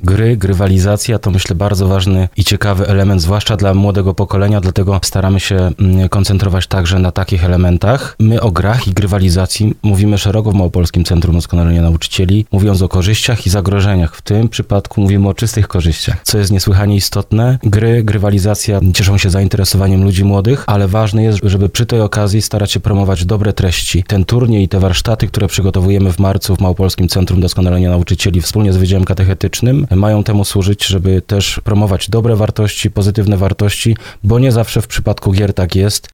Gry, grywalizacja to myślę bardzo ważny i ciekawy element, zwłaszcza dla młodego pokolenia, dlatego staramy się koncentrować także na takich elementach. My o grach i grywalizacji mówimy szeroko w Małopolskim Centrum Doskonalenia Nauczycieli, mówiąc o korzyściach i zagrożeniach. W tym przypadku mówimy o czystych korzyściach, co jest niesłychanie istotne. Gry, grywalizacja cieszą się zainteresowaniem ludzi młodych, ale ważne jest, żeby przy tej okazji starać się promować dobre treści. Ten turniej i te warsztaty, które przygotowujemy w marcu w Małopolskim Centrum Doskonalenia Nauczycieli wspólnie z Wydziałem Katechetycznym, mają temu służyć, żeby też promować dobre wartości, pozytywne wartości, bo nie zawsze w przypadku gier tak jest.